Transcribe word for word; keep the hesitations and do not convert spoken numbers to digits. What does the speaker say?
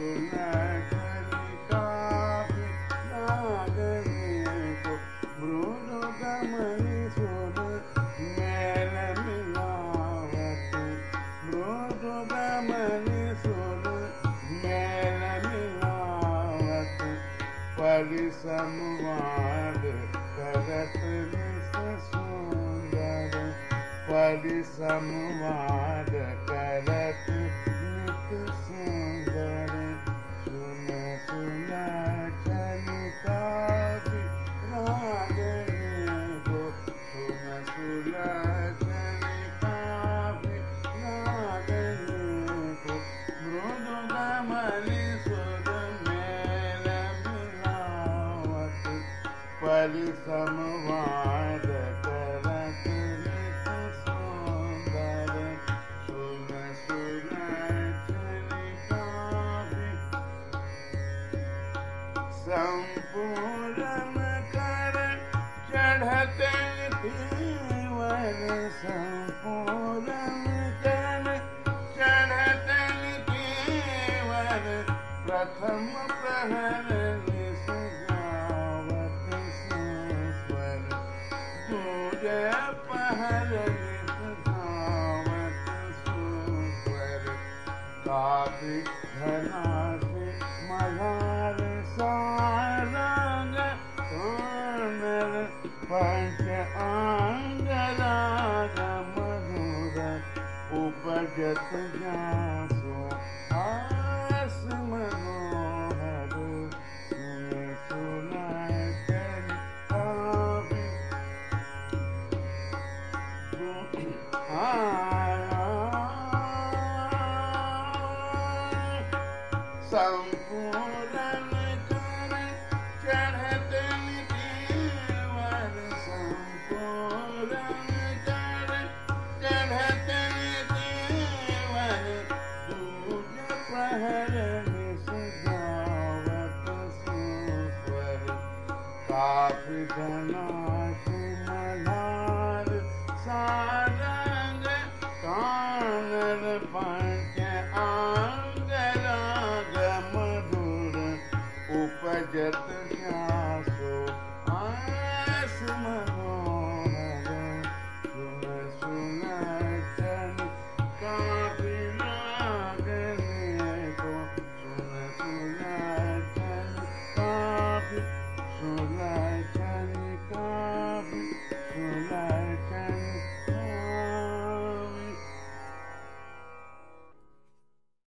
सुलक्षणी काव्य रागने को मृदु गमनी सुन मेल मिलावत मृदु गमनी सुन मेल मिलावत परिसंवाद करत निस सुंदर परिसंवाद करत नित सुंदर सुन सुलक्षणी काव्य रागने को सुन सुलक्षणी काव्य रागने को मृदु गमनी सुर मेल मिलावत परिसंवाद करत नित सुंदर सुन सुलक्षणी काव्य संपूर्ण कर चढ़ते तीवर संपूर्ण कर चढ़ते तीवर प्रथम प्रहर निस गावत सुस्वर दूजे पहर निस गावत सुस्वर काव्य घना से मल्हार सारंग कानर पंच अंग राग मधुर उपजत जासो आस मनोहर सुन सुलक्षणी काव्य संपूर्ण कर चढ़ते तीवर संपूर्ण कर चढ़ते तीवर दूज प्रहर निस गावत सुस्वर काव्य घना से मल्हार सारंग कानर पंच अंग राग मधुर उपजत